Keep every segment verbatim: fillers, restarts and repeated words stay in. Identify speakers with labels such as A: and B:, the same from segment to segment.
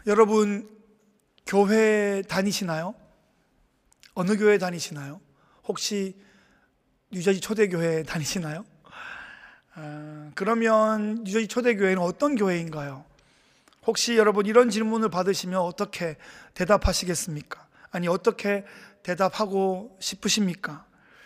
A: 여러분 교회 다니시나요? 어느 교회 다니시나요? 혹시 뉴저지 초대교회 다니시나요? 아, 그러면 뉴저지 초대교회는 어떤 교회인가요? 혹시 여러분 이런 질문을 받으시면 어떻게 대답하시겠습니까? 아니 어떻게 대답하고 싶으십니까?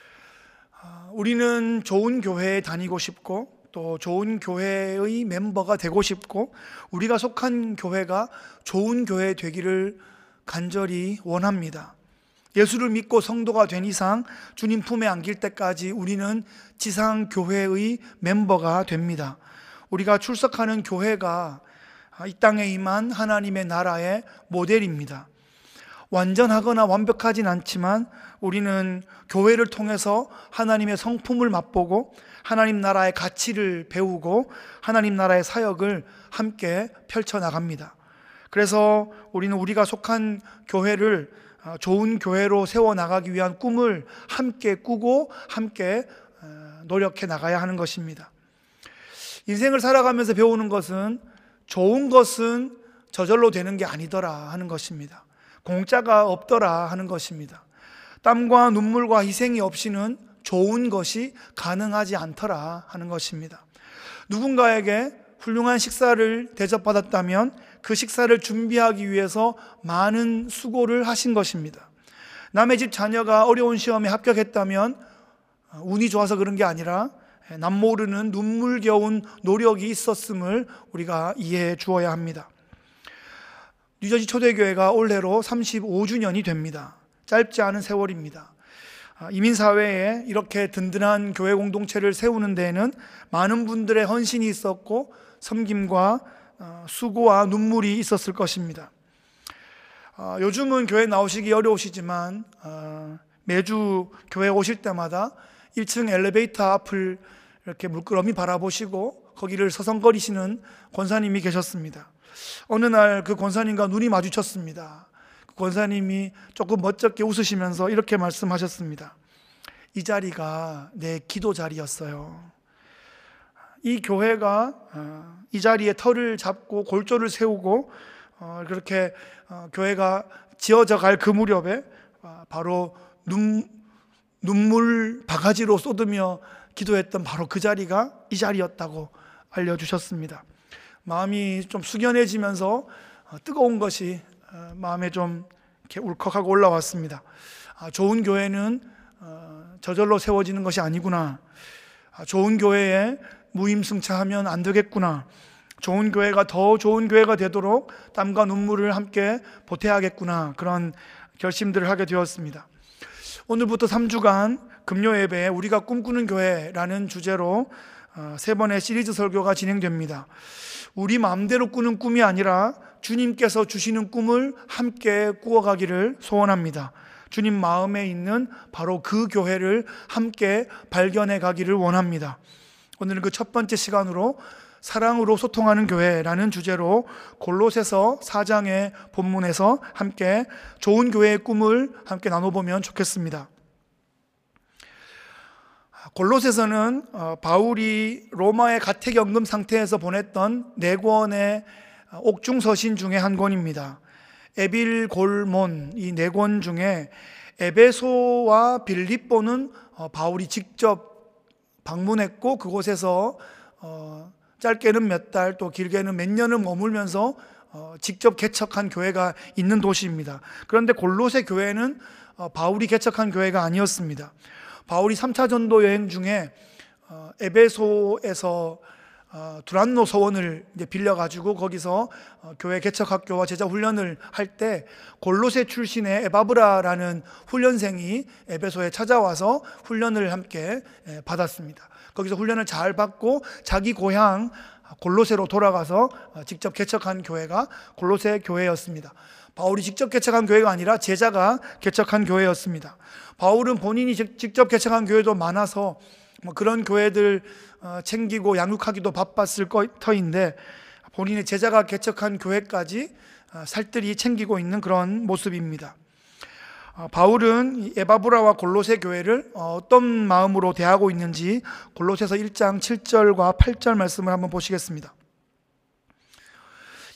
A: 아, 우리는 좋은 교회에 다니고 싶고 또 좋은 교회의 멤버가 되고 싶고 우리가 속한 교회가 좋은 교회 되기를 간절히 원합니다. 예수를 믿고 성도가 된 이상 주님 품에 안길 때까지 우리는 지상 교회의 멤버가 됩니다. 우리가 출석하는 교회가 이 땅에 임한 하나님의 나라의 모델입니다. 완전하거나 완벽하진 않지만 우리는 교회를 통해서 하나님의 성품을 맛보고 하나님 나라의 가치를 배우고 하나님 나라의 사역을 함께 펼쳐나갑니다. 그래서 우리는 우리가 속한 교회를 좋은 교회로 세워나가기 위한 꿈을 함께 꾸고 함께 노력해 나가야 하는 것입니다. 인생을 살아가면서 배우는 것은 좋은 것은 저절로 되는 게 아니더라 하는 것입니다. 공짜가 없더라 하는 것입니다. 땀과 눈물과 희생이 없이는 좋은 것이 가능하지 않더라 하는 것입니다. 누군가에게 훌륭한 식사를 대접받았다면 그 식사를 준비하기 위해서 많은 수고를 하신 것입니다. 남의 집 자녀가 어려운 시험에 합격했다면 운이 좋아서 그런 게 아니라 남모르는 눈물겨운 노력이 있었음을 우리가 이해해 주어야 합니다. 뉴저지 초대교회가 올해로 삼십오 주년이 됩니다. 짧지 않은 세월입니다. 이민사회에 이렇게 든든한 교회 공동체를 세우는 데에는 많은 분들의 헌신이 있었고 섬김과 수고와 눈물이 있었을 것입니다. 요즘은 교회 나오시기 어려우시지만 매주 교회 오실 때마다 일 층 엘리베이터 앞을 이렇게 물끄러미 바라보시고 거기를 서성거리시는 권사님이 계셨습니다. 어느 날 그 권사님과 눈이 마주쳤습니다. 그 권사님이 조금 멋쩍게 웃으시면서 이렇게 말씀하셨습니다. 이 자리가 내 기도 자리였어요. 이 교회가 이 자리에 터를 잡고 골조를 세우고 그렇게 교회가 지어져 갈 그 무렵에 바로 눈, 눈물 바가지로 쏟으며 기도했던 바로 그 자리가 이 자리였다고 알려주셨습니다. 마음이 좀 숙연해지면서 뜨거운 것이 마음에 좀 이렇게 울컥하고 올라왔습니다. 좋은 교회는 저절로 세워지는 것이 아니구나. 좋은 교회에 무임승차하면 안 되겠구나. 좋은 교회가 더 좋은 교회가 되도록 땀과 눈물을 함께 보태야겠구나. 그런 결심들을 하게 되었습니다. 오늘부터 삼 주간 금요 예배에 우리가 꿈꾸는 교회라는 주제로 세 번의 시리즈 설교가 진행됩니다. 우리 마음대로 꾸는 꿈이 아니라 주님께서 주시는 꿈을 함께 꾸어가기를 소원합니다. 주님 마음에 있는 바로 그 교회를 함께 발견해 가기를 원합니다. 오늘은 그 첫 번째 시간으로 사랑으로 소통하는 교회라는 주제로 골로새서 사 장의 본문에서 함께 좋은 교회의 꿈을 함께 나눠보면 좋겠습니다. 골로새서는 바울이 로마의 가택연금 상태에서 보냈던 네 권의 옥중서신 중에 한 권입니다. 에빌골몬 이 네 권 중에 에베소와 빌립보는 바울이 직접 방문했고 그곳에서 짧게는 몇 달 또 길게는 몇 년을 머물면서 직접 개척한 교회가 있는 도시입니다. 그런데 골로새 교회는 바울이 개척한 교회가 아니었습니다. 바울이 삼 차 전도 여행 중에 에베소에서 두란노 서원을 빌려가지고 거기서 교회 개척학교와 제자 훈련을 할 때 골로새 출신의 에바브라라는 훈련생이 에베소에 찾아와서 훈련을 함께 받았습니다. 거기서 훈련을 잘 받고 자기 고향 골로새로 돌아가서 직접 개척한 교회가 골로새 교회였습니다. 바울이 직접 개척한 교회가 아니라 제자가 개척한 교회였습니다. 바울은 본인이 직접 개척한 교회도 많아서 그런 교회들 챙기고 양육하기도 바빴을 터인데 본인의 제자가 개척한 교회까지 살뜰히 챙기고 있는 그런 모습입니다. 바울은 에바브라와 골로새 교회를 어떤 마음으로 대하고 있는지 골로새서 일 장 칠 절과 팔 절 말씀을 한번 보시겠습니다.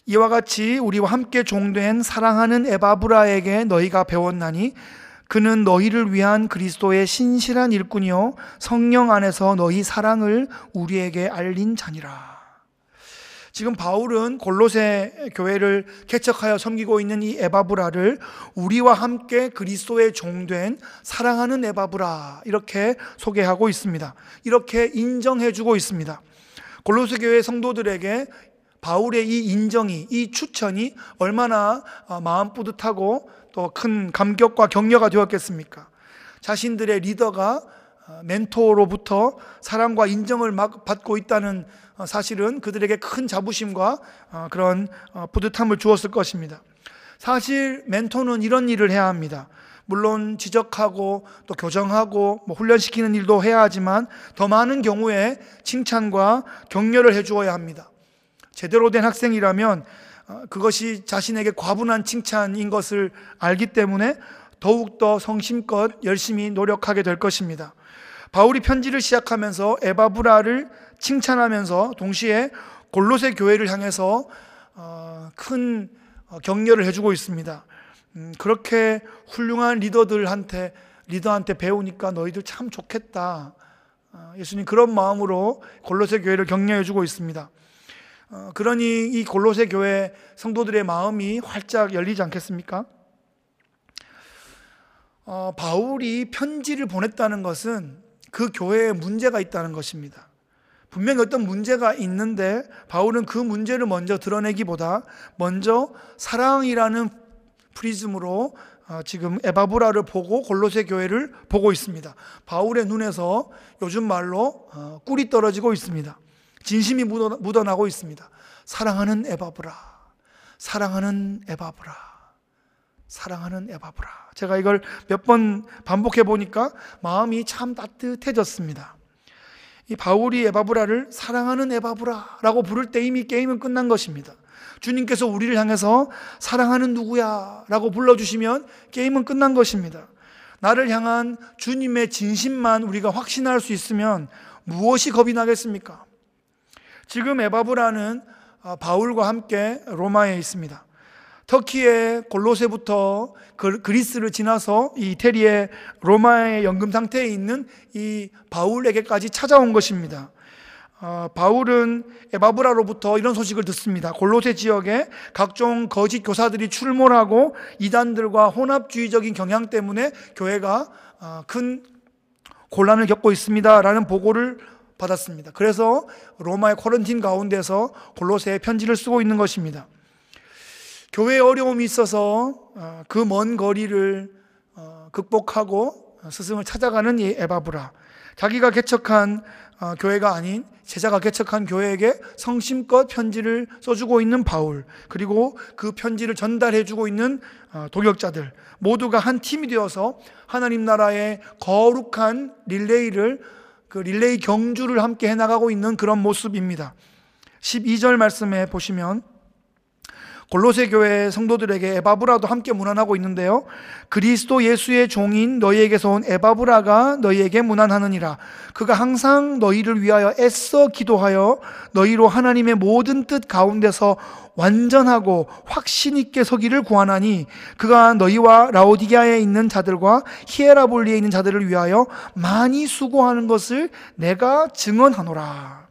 A: 이와 같이 우리와 함께 종된 사랑하는 에바브라에게 너희가 배웠나니 그는 너희를 위한 그리스도의 신실한 일꾼이요 성령 안에서 너희 사랑을 우리에게 알린 자니라. 지금 바울은 골로새 교회를 개척하여 섬기고 있는 이 에바브라를 우리와 함께 그리스도의 종된 사랑하는 에바브라 이렇게 소개하고 있습니다. 이렇게 인정해주고 있습니다. 골로새 교회 성도들에게 바울의 이 인정이, 이 추천이 얼마나 마음 뿌듯하고 또 큰 감격과 격려가 되었겠습니까? 자신들의 리더가 멘토로부터 사랑과 인정을 받고 있다는 사실은 그들에게 큰 자부심과 그런 뿌듯함을 주었을 것입니다. 사실 멘토는 이런 일을 해야 합니다. 물론 지적하고 또 교정하고 뭐 훈련시키는 일도 해야 하지만 더 많은 경우에 칭찬과 격려를 해주어야 합니다. 제대로 된 학생이라면 그것이 자신에게 과분한 칭찬인 것을 알기 때문에 더욱더 성심껏 열심히 노력하게 될 것입니다. 바울이 편지를 시작하면서 에바브라를 칭찬하면서 동시에 골로새 교회를 향해서 큰 격려를 해주고 있습니다. 그렇게 훌륭한 리더들한테 리더한테 배우니까 너희들 참 좋겠다. 예수님 그런 마음으로 골로새 교회를 격려해주고 있습니다. 그러니 이 골로새 교회 성도들의 마음이 활짝 열리지 않겠습니까? 어, 바울이 편지를 보냈다는 것은 그 교회에 문제가 있다는 것입니다. 분명히 어떤 문제가 있는데 바울은 그 문제를 먼저 드러내기보다 먼저 사랑이라는 프리즘으로 어, 지금 에바브라를 보고 골로새 교회를 보고 있습니다. 바울의 눈에서 요즘 말로 어, 꿀이 떨어지고 있습니다. 진심이 묻어, 묻어나고 있습니다. 사랑하는 에바브라, 사랑하는 에바브라, 사랑하는 에바브라. 제가 이걸 몇 번 반복해 보니까 마음이 참 따뜻해졌습니다. 이 바울이 에바브라를 사랑하는 에바브라라고 부를 때 이미 게임은 끝난 것입니다. 주님께서 우리를 향해서 사랑하는 누구야 라고 불러주시면 게임은 끝난 것입니다. 나를 향한 주님의 진심만 우리가 확신할 수 있으면 무엇이 겁이 나겠습니까? 지금 에바브라는 바울과 함께 로마에 있습니다. 터키의 골로새부터 그리스를 지나서 이 이태리의 로마의 연금 상태에 있는 이 바울에게까지 찾아온 것입니다. 어, 바울은 에바브라로부터 이런 소식을 듣습니다. 골로새 지역에 각종 거짓 교사들이 출몰하고 이단들과 혼합주의적인 경향 때문에 교회가 어, 큰 곤란을 겪고 있습니다 라는 보고를 받았습니다. 그래서 로마의 코렌틴 가운데서 골로새에 편지를 쓰고 있는 것입니다. 교회에 어려움이 있어서 그 먼 거리를 극복하고 스승을 찾아가는 이 에바브라, 자기가 개척한 교회가 아닌 제자가 개척한 교회에게 성심껏 편지를 써주고 있는 바울, 그리고 그 편지를 전달해주고 있는 동역자들 모두가 한 팀이 되어서 하나님 나라의 거룩한 릴레이를 그 릴레이 경주를 함께 해나가고 있는 그런 모습입니다. 십이 절 말씀에 보시면 골로새 교회 성도들에게 에바브라도 함께 문안하고 있는데요. 그리스도 예수의 종인 너희에게서 온 에바브라가 너희에게 문안하느니라. 그가 항상 너희를 위하여 애써 기도하여 너희로 하나님의 모든 뜻 가운데서 완전하고 확신 있게 서기를 구하나니 그가 너희와 라오디게아에 있는 자들과 히에라볼리에 있는 자들을 위하여 많이 수고하는 것을 내가 증언하노라.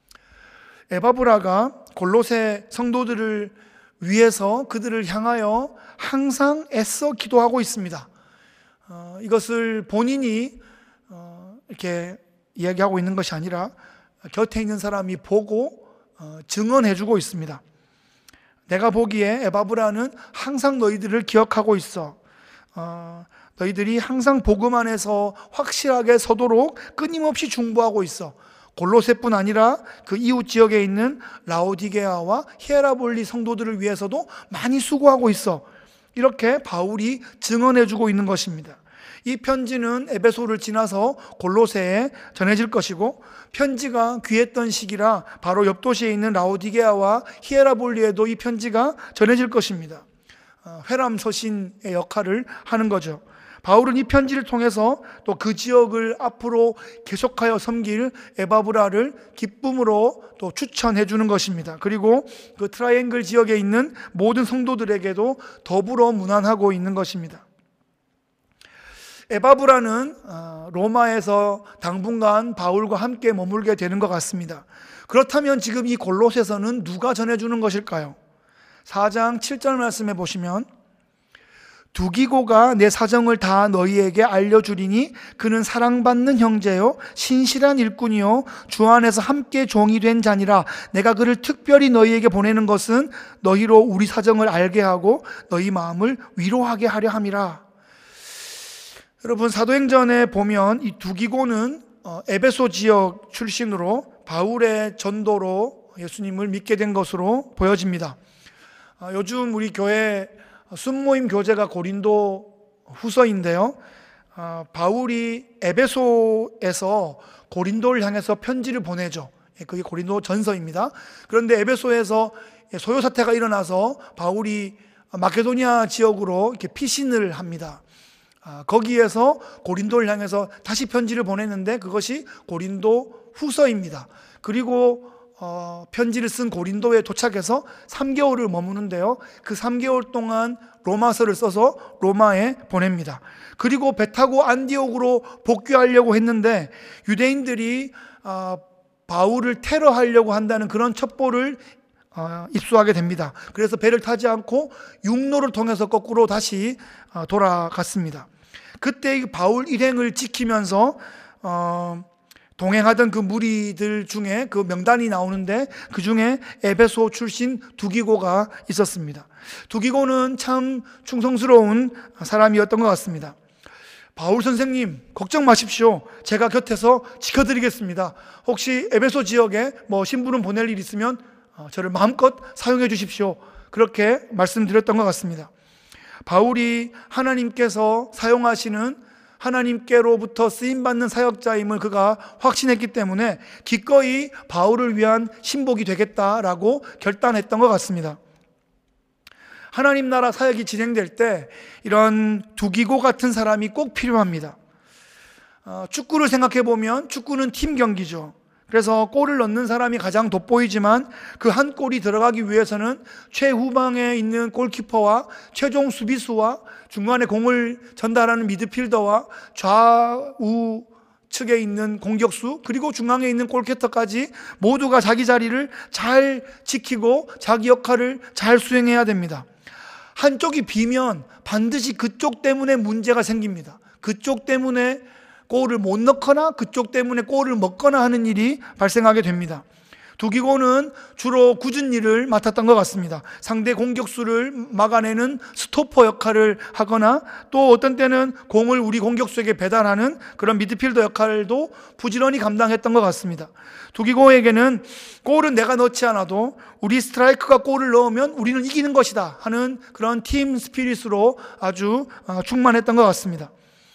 A: 에바브라가 골로새 성도들을 위해서 그들을 향하여 항상 애써 기도하고 있습니다. 어, 이것을 본인이 어, 이렇게 이야기하고 있는 것이 아니라 곁에 있는 사람이 보고 어, 증언해주고 있습니다. 내가 보기에 에바브라는 항상 너희들을 기억하고 있어. 어, 너희들이 항상 복음 안에서 확실하게 서도록 끊임없이 중보하고 있어. 골로새뿐 아니라 그 이웃 지역에 있는 라오디게아와 히에라볼리 성도들을 위해서도 많이 수고하고 있어. 이렇게 바울이 증언해주고 있는 것입니다. 이 편지는 에베소를 지나서 골로새에 전해질 것이고, 편지가 귀했던 시기라 바로 옆 도시에 있는 라오디게아와 히에라볼리에도 이 편지가 전해질 것입니다. 회람서신의 역할을 하는 거죠. 바울은 이 편지를 통해서 또 그 지역을 앞으로 계속하여 섬길 에바브라를 기쁨으로 또 추천해 주는 것입니다. 그리고 그 트라이앵글 지역에 있는 모든 성도들에게도 더불어 문안하고 있는 것입니다. 에바브라는 로마에서 당분간 바울과 함께 머물게 되는 것 같습니다. 그렇다면 지금 이 골로새서는 누가 전해주는 것일까요? 사 장 칠 절 말씀해 보시면, 두기고가 내 사정을 다 너희에게 알려주리니 그는 사랑받는 형제요 신실한 일꾼이요 주 안에서 함께 종이 된 자니라. 내가 그를 특별히 너희에게 보내는 것은 너희로 우리 사정을 알게 하고 너희 마음을 위로하게 하려 함이라. 여러분, 사도행전에 보면 이 두기고는 에베소 지역 출신으로 바울의 전도로 예수님을 믿게 된 것으로 보여집니다. 요즘 우리 교회 순모임 교재가 고린도 후서인데요, 바울이 에베소에서 고린도를 향해서 편지를 보내죠. 그게 고린도 전서입니다. 그런데 에베소에서 소요 사태가 일어나서 바울이 마케도니아 지역으로 이렇게 피신을 합니다. 거기에서 고린도를 향해서 다시 편지를 보냈는데 그것이 고린도 후서입니다. 그리고 어, 편지를 쓴 고린도에 도착해서 삼 개월을 머무는데요, 그 삼 개월 동안 로마서를 써서 로마에 보냅니다. 그리고 배 타고 안디옥으로 복귀하려고 했는데 유대인들이 어, 바울을 테러하려고 한다는 그런 첩보를 어, 입수하게 됩니다. 그래서 배를 타지 않고 육로를 통해서 거꾸로 다시 어, 돌아갔습니다. 그때 바울 일행을 지키면서 어, 동행하던 그 무리들 중에 그 명단이 나오는데 그 중에 에베소 출신 두기고가 있었습니다. 두기고는 참 충성스러운 사람이었던 것 같습니다. 바울 선생님, 걱정 마십시오. 제가 곁에서 지켜드리겠습니다. 혹시 에베소 지역에 뭐 신부름 보낼 일 있으면 저를 마음껏 사용해 주십시오. 그렇게 말씀드렸던 것 같습니다. 바울이 하나님께서 사용하시는, 하나님께로부터 쓰임받는 사역자임을 그가 확신했기 때문에 기꺼이 바울을 위한 신복이 되겠다라고 결단했던 것 같습니다. 하나님 나라 사역이 진행될 때 이런 두기고 같은 사람이 꼭 필요합니다. 어, 축구를 생각해 보면 축구는 팀 경기죠. 그래서 골을 넣는 사람이 가장 돋보이지만 그 한 골이 들어가기 위해서는 최후방에 있는 골키퍼와 최종 수비수와 중간에 공을 전달하는 미드필더와 좌우 측에 있는 공격수, 그리고 중앙에 있는 골키퍼까지 모두가 자기 자리를 잘 지키고 자기 역할을 잘 수행해야 됩니다. 한쪽이 비면 반드시 그쪽 때문에 문제가 생깁니다. 그쪽 때문에 골을 못 넣거나 그쪽 때문에 골을 먹거나 하는 일이 발생하게 됩니다. 두기고는 주로 굳은 일을 맡았던 것 같습니다. 상대 공격수를 막아내는 스토퍼 역할을 하거나 또 어떤 때는 공을 우리 공격수에게 배달하는 그런 미드필더 역할도 부지런히 감당했던 것 같습니다. 두기고에게는 골은 내가 넣지 않아도 우리 스트라이커가 골을 넣으면 우리는 이기는 것이다 하는 그런 팀 스피릿으로 아주 충만했던 것 같습니다.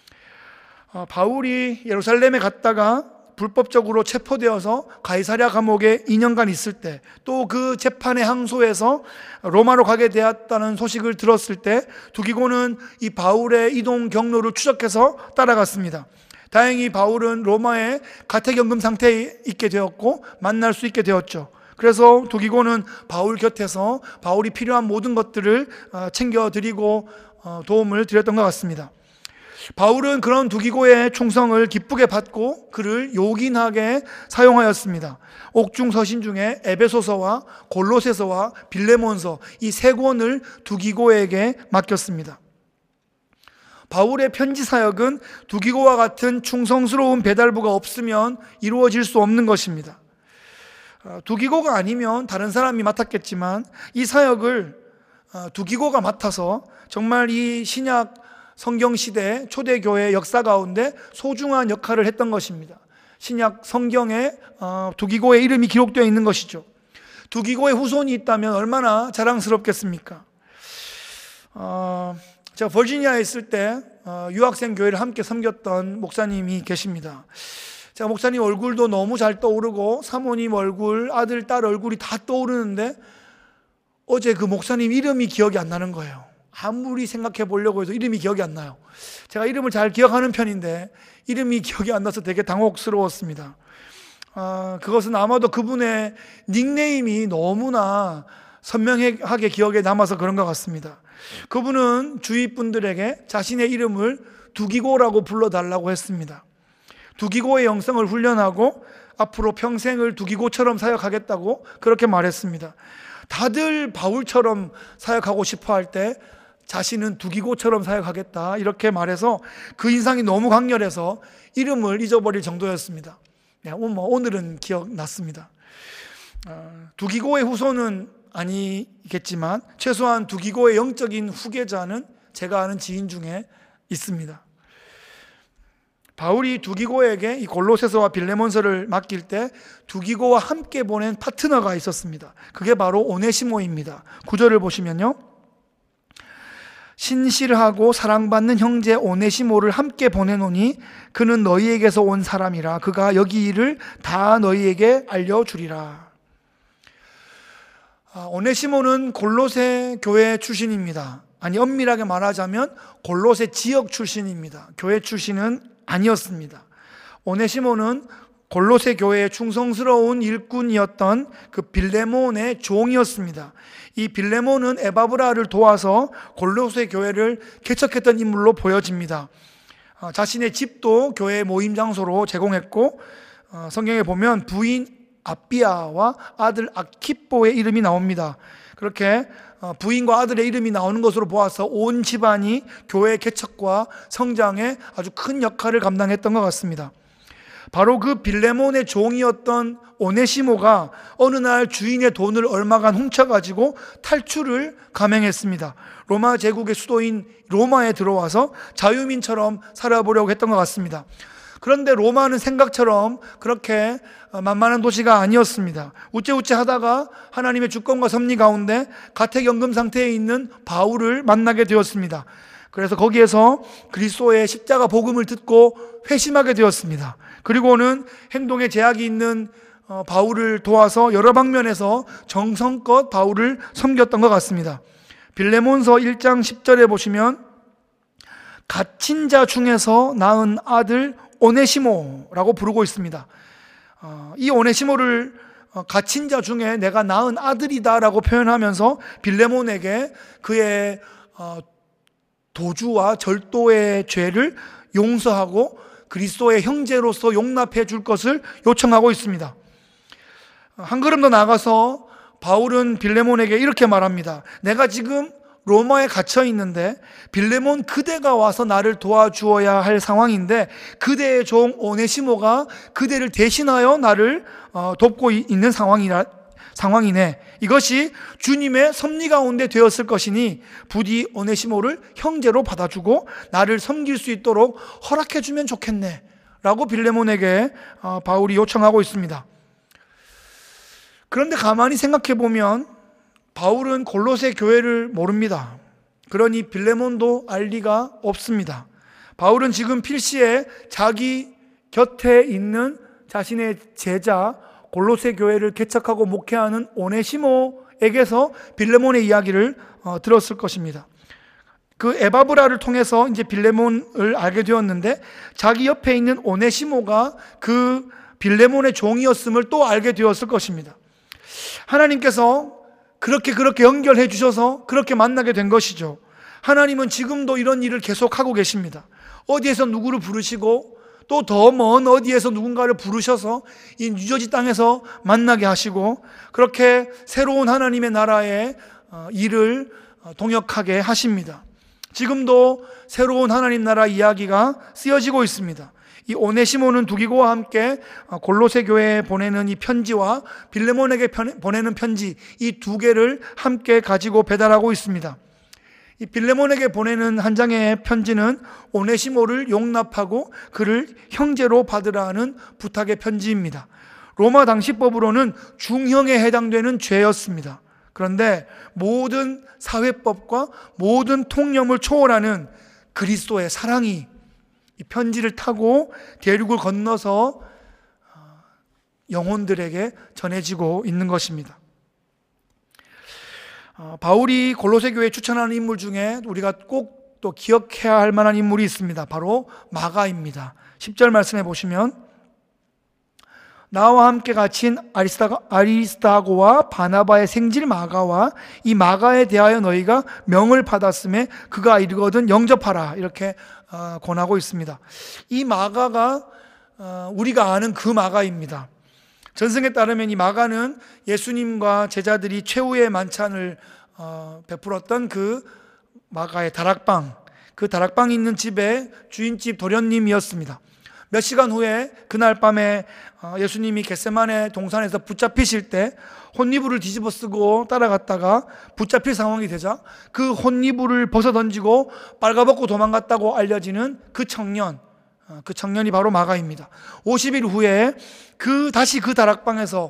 A: 바울이 예루살렘에 갔다가 불법적으로 체포되어서 가이사랴 감옥에 이 년간 있을 때, 또 그 재판의 항소에서 로마로 가게 되었다는 소식을 들었을 때 두기고는 이 바울의 이동 경로를 추적해서 따라갔습니다. 다행히 바울은 로마에 가택연금 상태에 있게 되었고 만날 수 있게 되었죠. 그래서 두기고는 바울 곁에서 바울이 필요한 모든 것들을 챙겨드리고 도움을 드렸던 것 같습니다. 바울은 그런 두기고의 충성을 기쁘게 받고 그를 요긴하게 사용하였습니다. 옥중 서신 중에 에베소서와 골로새서와 빌레몬서 이 세 권을 두기고에게 맡겼습니다. 바울의 편지 사역은 두기고와 같은 충성스러운 배달부가 없으면 이루어질 수 없는 것입니다. 두기고가 아니면 다른 사람이 맡았겠지만 이 사역을 두기고가 맡아서 정말 이 신약 성경시대 초대교회 역사 가운데 소중한 역할을 했던 것입니다. 신약 성경에 두기고의 이름이 기록되어 있는 것이죠. 두기고의 후손이 있다면 얼마나 자랑스럽겠습니까? 어, 제가 버지니아에 있을 때 유학생 교회를 함께 섬겼던 목사님이 계십니다. 제가 목사님 얼굴도 너무 잘 떠오르고 사모님 얼굴, 아들, 딸 얼굴이 다 떠오르는데 어제 그 목사님 이름이 기억이 안 나는 거예요. 아무리 생각해 보려고 해도 이름이 기억이 안 나요. 제가 이름을 잘 기억하는 편인데 이름이 기억이 안 나서 되게 당혹스러웠습니다. 아, 그것은 아마도 그분의 닉네임이 너무나 선명하게 기억에 남아서 그런 것 같습니다. 그분은 주위 분들에게 자신의 이름을 두기고라고 불러달라고 했습니다. 두기고의 영성을 훈련하고 앞으로 평생을 두기고처럼 사역하겠다고 그렇게 말했습니다. 다들 바울처럼 사역하고 싶어 할 때 자신은 두기고처럼 사역하겠다 이렇게 말해서 그 인상이 너무 강렬해서 이름을 잊어버릴 정도였습니다. 네, 오늘은 기억났습니다. 두기고의 후손은 아니겠지만 최소한 두기고의 영적인 후계자는 제가 아는 지인 중에 있습니다. 바울이 두기고에게 이 골로새서와 빌레몬서를 맡길 때 두기고와 함께 보낸 파트너가 있었습니다. 그게 바로 오네시모입니다. 구절을 보시면요, 신실하고 사랑받는 형제 오네시모를 함께 보내노니 그는 너희에게서 온 사람이라 그가 여기 일을 다 너희에게 알려주리라. 오네시모는 골로새 교회 출신입니다. 아니, 엄밀하게 말하자면 골로새 지역 출신입니다. 교회 출신은 아니었습니다. 오네시모는 골로새 교회의 충성스러운 일꾼이었던 그 빌레몬의 종이었습니다. 이 빌레몬은 에바브라를 도와서 골로새 교회를 개척했던 인물로 보여집니다. 어, 자신의 집도 교회 모임 장소로 제공했고, 어, 성경에 보면 부인 아비아와 아들 아키뽀의 이름이 나옵니다. 그렇게 부인과 아들의 이름이 나오는 것으로 보아서 온 집안이 교회 개척과 성장에 아주 큰 역할을 감당했던 것 같습니다. 바로 그 빌레몬의 종이었던 오네시모가 어느 날 주인의 돈을 얼마간 훔쳐가지고 탈출을 감행했습니다. 로마 제국의 수도인 로마에 들어와서 자유민처럼 살아보려고 했던 것 같습니다. 그런데 로마는 생각처럼 그렇게 만만한 도시가 아니었습니다. 우째우째 하다가 하나님의 주권과 섭리 가운데 가택연금 상태에 있는 바울을 만나게 되었습니다. 그래서 거기에서 그리스도의 십자가 복음을 듣고 회심하게 되었습니다. 그리고는 행동에 제약이 있는 바울을 도와서 여러 방면에서 정성껏 바울을 섬겼던 것 같습니다. 빌레몬서 일 장 십 절에 보시면 갇힌 자 중에서 낳은 아들 오네시모라고 부르고 있습니다. 이 오네시모를 갇힌 자 중에 내가 낳은 아들이다라고 표현하면서 빌레몬에게 그의 도주와 절도의 죄를 용서하고 그리스도의 형제로서 용납해 줄 것을 요청하고 있습니다. 한 걸음 더 나가서 바울은 빌레몬에게 이렇게 말합니다. 내가 지금 로마에 갇혀 있는데 빌레몬 그대가 와서 나를 도와주어야 할 상황인데 그대의 종 오네시모가 그대를 대신하여 나를 돕고 있는 상황이라, 상황이네. 이것이 주님의 섭리 가운데 되었을 것이니 부디 오네시모를 형제로 받아주고 나를 섬길 수 있도록 허락해주면 좋겠네 라고 빌레몬에게 바울이 요청하고 있습니다. 그런데 가만히 생각해 보면 바울은 골로새 교회를 모릅니다. 그러니 빌레몬도 알 리가 없습니다. 바울은 지금 필시에 자기 곁에 있는 자신의 제자 골로새 교회를 개척하고 목회하는 오네시모에게서 빌레몬의 이야기를 어, 들었을 것입니다. 그 에바브라를 통해서 이제 빌레몬을 알게 되었는데 자기 옆에 있는 오네시모가 그 빌레몬의 종이었음을 또 알게 되었을 것입니다. 하나님께서 그렇게 그렇게 연결해 주셔서 그렇게 만나게 된 것이죠. 하나님은 지금도 이런 일을 계속하고 계십니다. 어디에서 누구를 부르시고 또 더 먼 어디에서 누군가를 부르셔서 이 뉴저지 땅에서 만나게 하시고 그렇게 새로운 하나님의 나라의 일을 동역하게 하십니다. 지금도 새로운 하나님 나라 이야기가 쓰여지고 있습니다. 이 오네시모는 두기고와 함께 골로새 교회에 보내는 이 편지와 빌레몬에게 보내는 편지 이 두 개를 함께 가지고 배달하고 있습니다. 이 빌레몬에게 보내는 한 장의 편지는 오네시모를 용납하고 그를 형제로 받으라는 부탁의 편지입니다. 로마 당시법으로는 중형에 해당되는 죄였습니다. 그런데 모든 사회법과 모든 통념을 초월하는 그리스도의 사랑이 이 편지를 타고 대륙을 건너서 영혼들에게 전해지고 있는 것입니다. 어, 바울이 골로새 교회에 추천하는 인물 중에 우리가 꼭 또 기억해야 할 만한 인물이 있습니다. 바로 마가입니다. 십 절 말씀해 보시면 나와 함께 갇힌 아리스타고와 바나바의 생질 마가와 이 마가에 대하여 너희가 명을 받았음에 그가 이르거든 영접하라, 이렇게 권하고 있습니다. 이 마가가 우리가 아는 그 마가입니다. 전승에 따르면 이 마가는 예수님과 제자들이 최후의 만찬을 베풀었던 그 마가의 다락방, 그 다락방이 있는 집의 주인집 도련님이었습니다. 몇 시간 후에 그날 밤에 예수님이 겟세마네 동산에서 붙잡히실 때 혼이불을 뒤집어 쓰고 따라갔다가 붙잡힐 상황이 되자 그 혼이불을 벗어던지고 빨가벗고 도망갔다고 알려지는 그 청년, 그 청년이 바로 마가입니다. 오십 일 후에 그 다시 그 다락방에서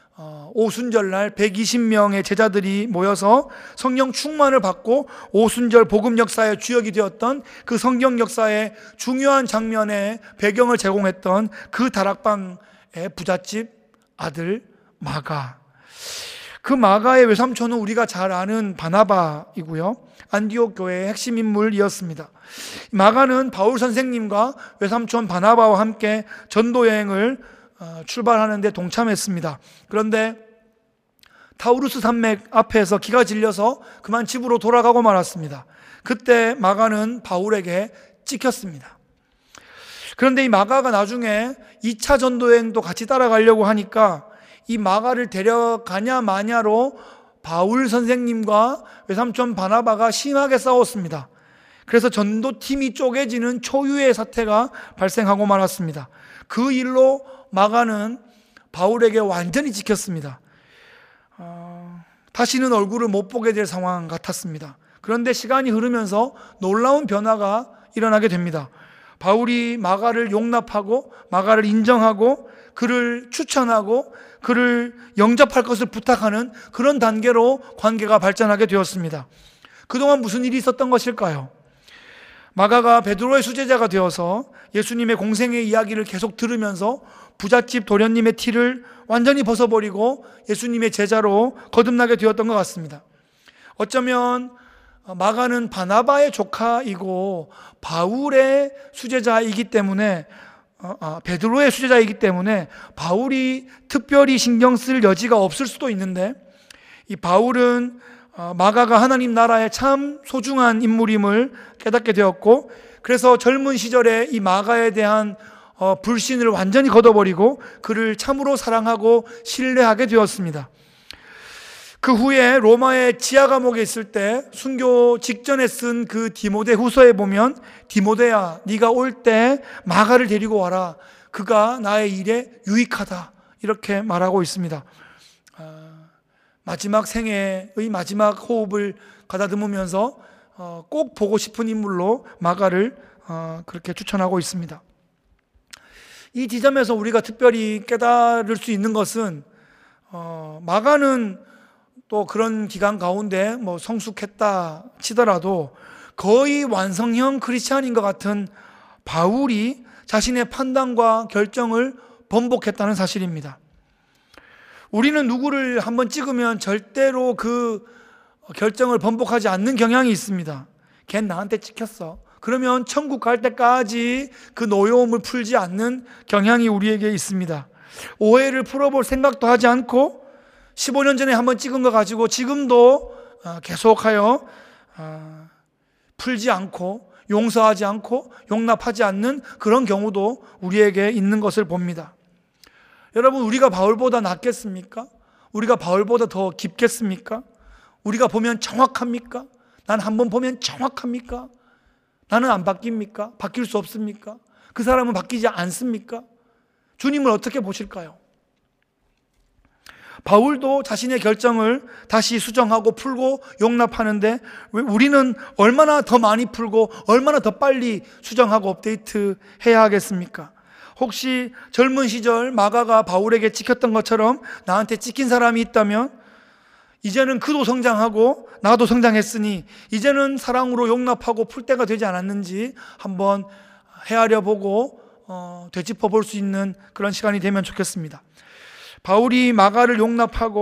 A: 오순절날 백이십 명의 제자들이 모여서 성령 충만을 받고 오순절 복음 역사의 주역이 되었던 그 성경 역사의 중요한 장면의 배경을 제공했던 그 다락방의 부잣집 아들 마가. 그 마가의 외삼촌은 우리가 잘 아는 바나바이고요, 안디옥 교회의 핵심 인물이었습니다. 마가는 바울 선생님과 외삼촌 바나바와 함께 전도 여행을 출발하는데 동참했습니다. 그런데 타우루스 산맥 앞에서 기가 질려서 그만 집으로 돌아가고 말았습니다. 그때 마가는 바울에게 찍혔습니다. 그런데 이 마가가 나중에 이 차 전도여행도 같이 따라가려고 하니까 이 마가를 데려가냐 마냐로 바울 선생님과 외삼촌 바나바가 심하게 싸웠습니다. 그래서 전도팀이 쪼개지는 초유의 사태가 발생하고 말았습니다. 그 일로 마가는 바울에게 완전히 찍혔습니다. 어, 다시는 얼굴을 못 보게 될 상황 같았습니다. 그런데 시간이 흐르면서 놀라운 변화가 일어나게 됩니다. 바울이 마가를 용납하고 마가를 인정하고 그를 추천하고 그를 영접할 것을 부탁하는 그런 단계로 관계가 발전하게 되었습니다. 그동안 무슨 일이 있었던 것일까요? 마가가 베드로의 수제자가 되어서 예수님의 공생의 이야기를 계속 들으면서 부잣집 도련님의 티를 완전히 벗어버리고 예수님의 제자로 거듭나게 되었던 것 같습니다. 어쩌면 마가는 바나바의 조카이고 바울의 수제자이기 때문에 아, 베드로의 수제자이기 때문에 바울이 특별히 신경 쓸 여지가 없을 수도 있는데, 이 바울은 마가가 하나님 나라에 참 소중한 인물임을 깨닫게 되었고, 그래서 젊은 시절에 이 마가에 대한 불신을 완전히 걷어버리고 그를 참으로 사랑하고 신뢰하게 되었습니다. 그 후에 로마의 지하 감옥에 있을 때 순교 직전에 쓴 그 디모데 후서에 보면 디모데야, 네가 올 때 마가를 데리고 와라. 그가 나의 일에 유익하다. 이렇게 말하고 있습니다. 아, 마지막 생애의 마지막 호흡을 가다듬으면서 어, 꼭 보고 싶은 인물로 마가를 어, 그렇게 추천하고 있습니다. 이 지점에서 우리가 특별히 깨달을 수 있는 것은 어, 마가는 또 그런 기간 가운데 뭐 성숙했다 치더라도 거의 완성형 크리스찬인 것 같은 바울이 자신의 판단과 결정을 번복했다는 사실입니다. 우리는 누구를 한번 찍으면 절대로 그 결정을 번복하지 않는 경향이 있습니다. 걔 나한테 찍혔어. 그러면 천국 갈 때까지 그 노여움을 풀지 않는 경향이 우리에게 있습니다. 오해를 풀어볼 생각도 하지 않고 십오 년 전에 한번 찍은 거 가지고 지금도 계속하여 풀지 않고 용서하지 않고 용납하지 않는 그런 경우도 우리에게 있는 것을 봅니다. 여러분, 우리가 바울보다 낫겠습니까? 우리가 바울보다 더 깊겠습니까? 우리가 보면 정확합니까? 난 한번 보면 정확합니까? 나는 안 바뀝니까? 바뀔 수 없습니까? 그 사람은 바뀌지 않습니까? 주님을 어떻게 보실까요? 바울도 자신의 결정을 다시 수정하고 풀고 용납하는데 우리는 얼마나 더 많이 풀고 얼마나 더 빨리 수정하고 업데이트 해야 하겠습니까? 혹시 젊은 시절 마가가 바울에게 찍혔던 것처럼 나한테 찍힌 사람이 있다면 이제는 그도 성장하고 나도 성장했으니 이제는 사랑으로 용납하고 풀 때가 되지 않았는지 한번 헤아려 보고 어, 되짚어 볼 수 있는 그런 시간이 되면 좋겠습니다. 바울이 마가를 용납하고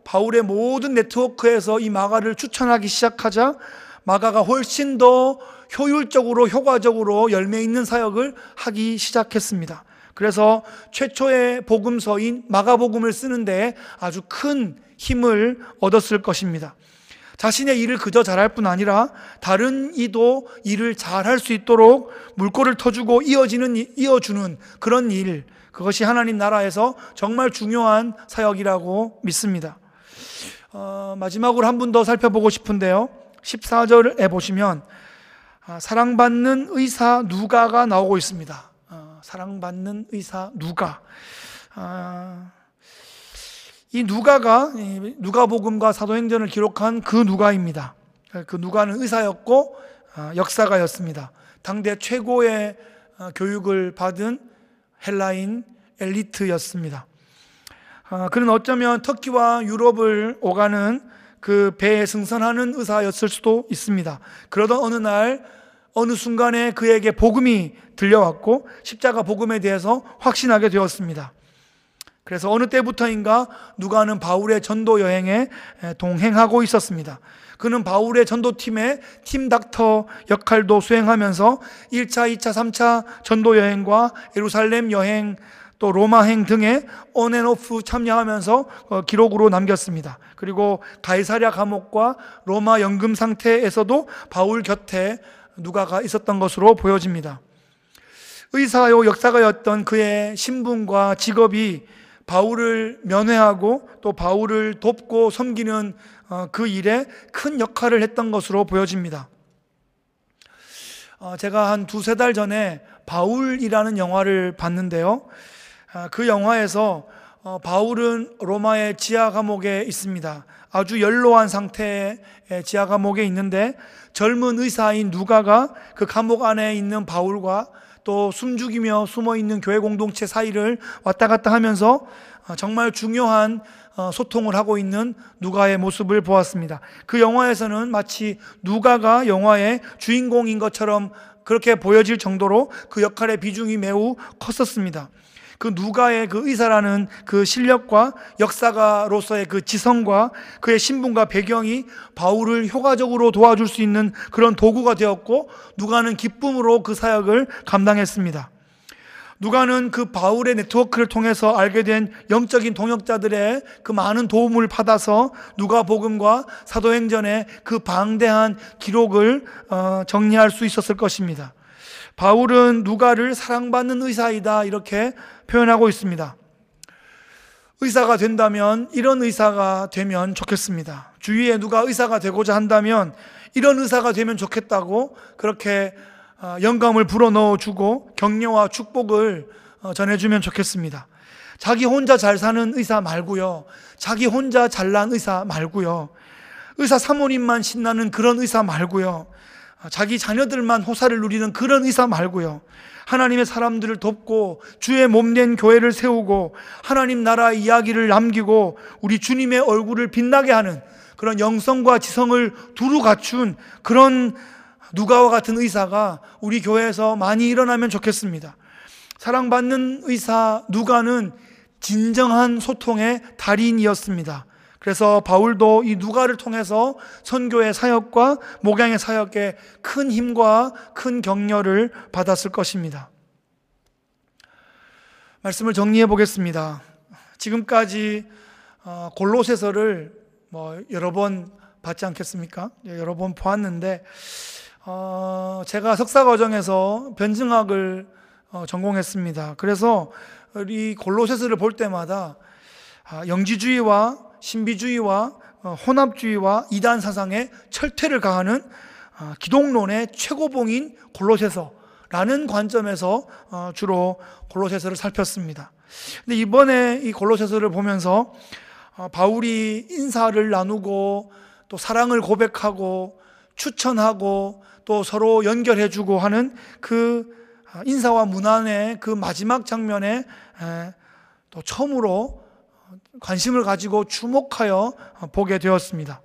A: 바울의 모든 네트워크에서 이 마가를 추천하기 시작하자 마가가 훨씬 더 효율적으로 효과적으로 열매 있는 사역을 하기 시작했습니다. 그래서 최초의 복음서인 마가복음을 쓰는 데 아주 큰 힘을 얻었을 것입니다. 자신의 일을 그저 잘할 뿐 아니라 다른 이도 일을 잘할 수 있도록 물꼬를 터주고 이어지는, 이어주는 그런 일, 그것이 하나님 나라에서 정말 중요한 사역이라고 믿습니다. 어, 마지막으로 한 분 더 살펴보고 싶은데요, 십사 절에 보시면 아, 사랑받는 의사 누가가 나오고 있습니다. 어, 사랑받는 의사 누가. 아, 이 누가가 누가복음과 사도행전을 기록한 그 누가입니다. 그 누가는 의사였고 역사가였습니다. 당대 최고의 교육을 받은 헬라인 엘리트였습니다. 그는 어쩌면 터키와 유럽을 오가는 그 배에 승선하는 의사였을 수도 있습니다. 그러던 어느 날 어느 순간에 그에게 복음이 들려왔고 십자가 복음에 대해서 확신하게 되었습니다. 그래서 어느 때부터인가 누가는 바울의 전도 여행에 동행하고 있었습니다. 그는 바울의 전도팀의 팀 닥터 역할도 수행하면서 일 차, 이 차, 삼 차 전도 여행과 예루살렘 여행, 또 로마행 등에 온앤오프 참여하면서 기록으로 남겼습니다. 그리고 가이사랴 감옥과 로마 연금 상태에서도 바울 곁에 누가가 있었던 것으로 보여집니다. 의사요 역사가였던 그의 신분과 직업이 바울을 면회하고 또 바울을 돕고 섬기는 그 일에 큰 역할을 했던 것으로 보여집니다. 제가 한 두세 달 전에 바울이라는 영화를 봤는데요, 그 영화에서 바울은 로마의 지하 감옥에 있습니다. 아주 연로한 상태의 지하 감옥에 있는데 젊은 의사인 누가가 그 감옥 안에 있는 바울과 또 숨죽이며 숨어있는 교회 공동체 사이를 왔다 갔다 하면서 정말 중요한 소통을 하고 있는 누가의 모습을 보았습니다. 그 영화에서는 마치 누가가 영화의 주인공인 것처럼 그렇게 보여질 정도로 그 역할의 비중이 매우 컸었습니다. 그 누가의 그 의사라는 그 실력과 역사가로서의 그 지성과 그의 신분과 배경이 바울을 효과적으로 도와줄 수 있는 그런 도구가 되었고, 누가는 기쁨으로 그 사역을 감당했습니다. 누가는 그 바울의 네트워크를 통해서 알게 된 영적인 동역자들의 그 많은 도움을 받아서 누가복음과 사도행전의 그 방대한 기록을 정리할 수 있었을 것입니다. 바울은 누가를 사랑받는 의사이다 이렇게 표현하고 있습니다. 의사가 된다면 이런 의사가 되면 좋겠습니다. 주위에 누가 의사가 되고자 한다면 이런 의사가 되면 좋겠다고 그렇게 영감을 불어넣어주고 격려와 축복을 전해주면 좋겠습니다. 자기 혼자 잘 사는 의사 말고요, 자기 혼자 잘난 의사 말고요, 의사 사모님만 신나는 그런 의사 말고요, 자기 자녀들만 호사를 누리는 그런 의사 말고요, 하나님의 사람들을 돕고 주의 몸된 교회를 세우고 하나님 나라 이야기를 남기고 우리 주님의 얼굴을 빛나게 하는 그런 영성과 지성을 두루 갖춘 그런 누가와 같은 의사가 우리 교회에서 많이 일어나면 좋겠습니다. 사랑받는 의사 누가는 진정한 소통의 달인이었습니다. 그래서 바울도 이 누가를 통해서 선교의 사역과 목양의 사역에 큰 힘과 큰 격려를 받았을 것입니다. 말씀을 정리해 보겠습니다. 지금까지 골로새서를 뭐 여러 번 봤지 않겠습니까? 여러 번 보았는데 어, 제가 석사 과정에서 변증학을 어, 전공했습니다. 그래서 이 골로새서를 볼 때마다 아, 영지주의와 신비주의와 어, 혼합주의와 이단 사상에 철퇴를 가하는 어, 기독론의 최고봉인 골로새서라는 관점에서 어, 주로 골로새서를 살폈습니다. 근데 이번에 이 골로새서를 보면서 어, 바울이 인사를 나누고 또 사랑을 고백하고 추천하고 또 서로 연결해주고 하는 그 인사와 문안의 그 마지막 장면에 또 처음으로 관심을 가지고 주목하여 보게 되었습니다.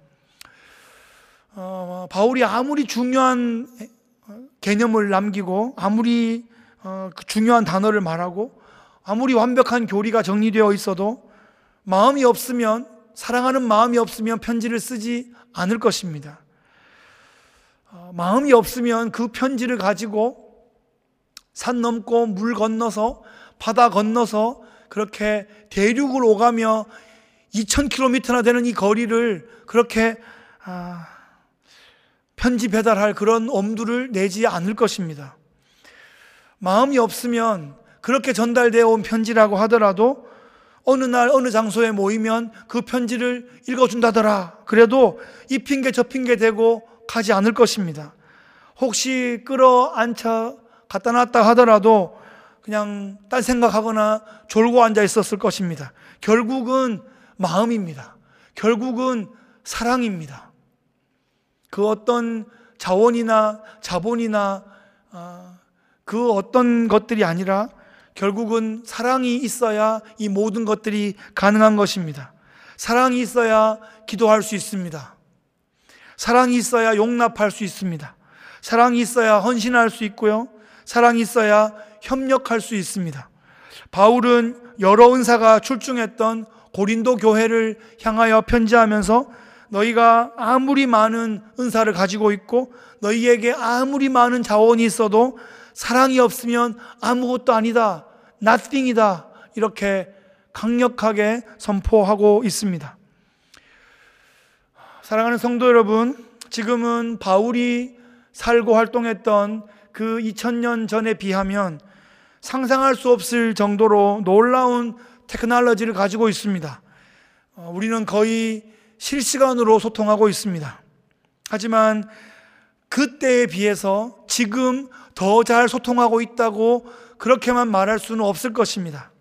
A: 어, 바울이 아무리 중요한 개념을 남기고 아무리 어, 중요한 단어를 말하고 아무리 완벽한 교리가 정리되어 있어도 마음이 없으면 사랑하는 마음이 없으면 편지를 쓰지 않을 것입니다. 어, 마음이 없으면 그 편지를 가지고 산 넘고 물 건너서 바다 건너서 그렇게 대륙을 오가며 이천 킬로미터나 되는 이 거리를 그렇게 아, 편지 배달할 그런 엄두를 내지 않을 것입니다. 마음이 없으면 그렇게 전달되어 온 편지라고 하더라도 어느 날 어느 장소에 모이면 그 편지를 읽어준다더라 그래도 이 핑계 저 핑계 대고 가지 않을 것입니다. 혹시 끌어안쳐 갖다 놨다 하더라도 그냥 딴 생각하거나 졸고 앉아 있었을 것입니다. 결국은 마음입니다. 결국은 사랑입니다. 그 어떤 자원이나 자본이나 그 어떤 것들이 아니라 결국은 사랑이 있어야 이 모든 것들이 가능한 것입니다. 사랑이 있어야 기도할 수 있습니다. 사랑이 있어야 용납할 수 있습니다. 사랑이 있어야 헌신할 수 있고요. 사랑이 있어야 협력할 수 있습니다. 바울은 여러 은사가 출중했던 고린도 교회를 향하여 편지하면서 너희가 아무리 많은 은사를 가지고 있고 너희에게 아무리 많은 자원이 있어도 사랑이 없으면 아무것도 아니다, nothing이다 이렇게 강력하게 선포하고 있습니다. 사랑하는 성도 여러분, 지금은 바울이 살고 활동했던 그 이천 년 전에 비하면 상상할 수 없을 정도로 놀라운 테크놀로지를 가지고 있습니다. 우리는 거의 실시간으로 소통하고 있습니다. 하지만 그때에 비해서 지금 더 잘 소통하고 있다고 그렇게만 말할 수는 없을 것입니다.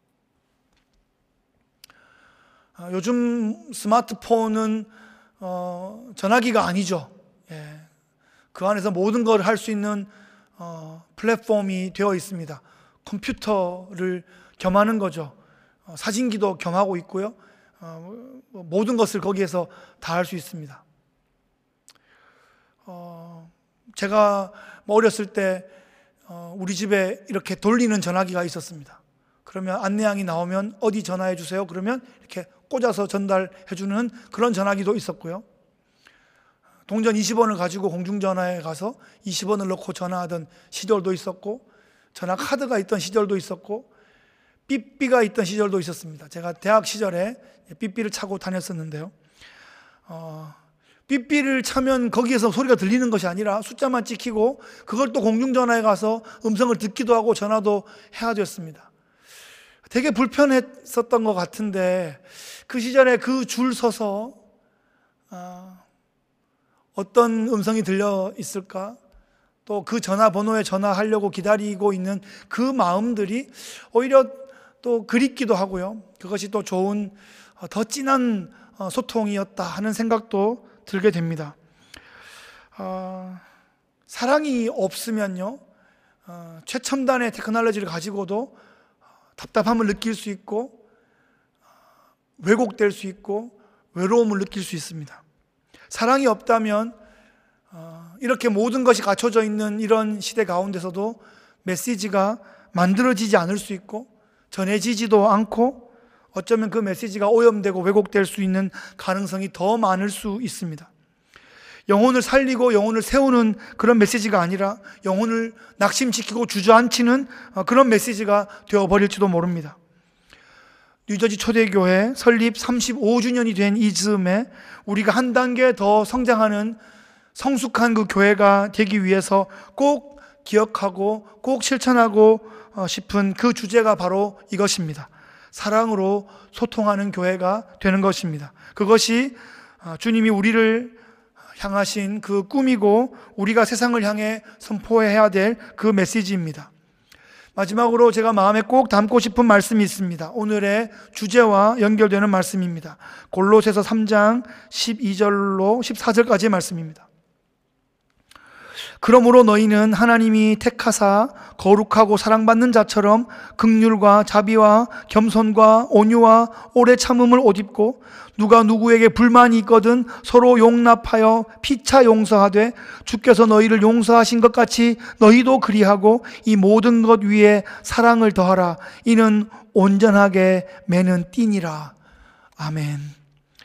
A: 요즘 스마트폰은 어, 전화기가 아니죠. 예. 그 안에서 모든 걸 할 수 있는 어, 플랫폼이 되어 있습니다. 컴퓨터를 겸하는 거죠. 어, 사진기도 겸하고 있고요. 어, 모든 것을 거기에서 다 할 수 있습니다. 어, 제가 뭐 어렸을 때 어, 우리 집에 이렇게 돌리는 전화기가 있었습니다. 그러면 안내양이 나오면 어디 전화해 주세요. 그러면 이렇게 꽂아서 전달해 주는 그런 전화기도 있었고요. 동전 이십 원을 가지고 공중전화에 가서 이십 원을 넣고 전화하던 시절도 있었고, 전화 카드가 있던 시절도 있었고, 삐삐가 있던 시절도 있었습니다. 제가 대학 시절에 삐삐를 차고 다녔었는데요. 어, 삐삐를 차면 거기에서 소리가 들리는 것이 아니라 숫자만 찍히고 그걸 또 공중전화에 가서 음성을 듣기도 하고 전화도 해야 됐습니다. 되게 불편했었던 것 같은데 그 시절에 그 줄 서서 어, 어떤 음성이 들려 있을까? 또 그 전화번호에 전화하려고 기다리고 있는 그 마음들이 오히려 또 그립기도 하고요. 그것이 또 좋은 더 진한 소통이었다 하는 생각도 들게 됩니다. 어, 사랑이 없으면요, 어, 최첨단의 테크놀로지를 가지고도 답답함을 느낄 수 있고 왜곡될 수 있고 외로움을 느낄 수 있습니다. 사랑이 없다면 어, 이렇게 모든 것이 갖춰져 있는 이런 시대 가운데서도 메시지가 만들어지지 않을 수 있고 전해지지도 않고 어쩌면 그 메시지가 오염되고 왜곡될 수 있는 가능성이 더 많을 수 있습니다. 영혼을 살리고 영혼을 세우는 그런 메시지가 아니라 영혼을 낙심시키고 주저앉히는 그런 메시지가 되어버릴지도 모릅니다. 뉴저지 초대교회 설립 삼십오 주년이 된 이 즈음에 우리가 한 단계 더 성장하는 성숙한 그 교회가 되기 위해서 꼭 기억하고 꼭 실천하고 싶은 그 주제가 바로 이것입니다. 사랑으로 소통하는 교회가 되는 것입니다. 그것이 주님이 우리를 향하신 그 꿈이고 우리가 세상을 향해 선포해야 될 그 메시지입니다. 마지막으로 제가 마음에 꼭 담고 싶은 말씀이 있습니다. 오늘의 주제와 연결되는 말씀입니다. 골로새서 삼 장 십이 절로 십사 절까지의 말씀입니다. 그러므로 너희는 하나님이 택하사 거룩하고 사랑받는 자처럼 긍휼과 자비와 겸손과 온유와 오래 참음을 옷 입고 누가 누구에게 불만이 있거든 서로 용납하여 피차 용서하되 주께서 너희를 용서하신 것 같이 너희도 그리하고 이 모든 것 위에 사랑을 더하라. 이는 온전하게 매는 띠니라. 아멘.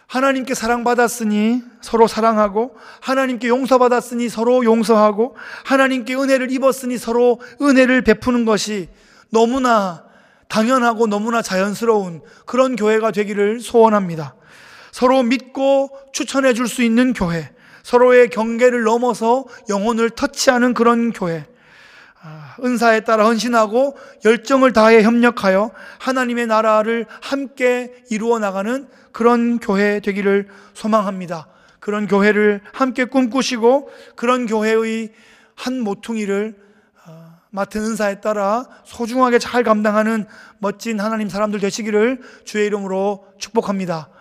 A: 하나님께 사랑받았으니 서로 사랑하고, 하나님께 용서받았으니 서로 용서하고, 하나님께 은혜를 입었으니 서로 은혜를 베푸는 것이 너무나 당연하고 너무나 자연스러운 그런 교회가 되기를 소원합니다. 서로 믿고 추천해 줄 수 있는 교회, 서로의 경계를 넘어서 영혼을 터치하는 그런 교회, 은사에 따라 헌신하고 열정을 다해 협력하여 하나님의 나라를 함께 이루어 나가는 그런 교회 되기를 소망합니다. 그런 교회를 함께 꿈꾸시고 그런 교회의 한 모퉁이를 맡은 은사에 따라 소중하게 잘 감당하는 멋진 하나님 사람들 되시기를 주의 이름으로 축복합니다.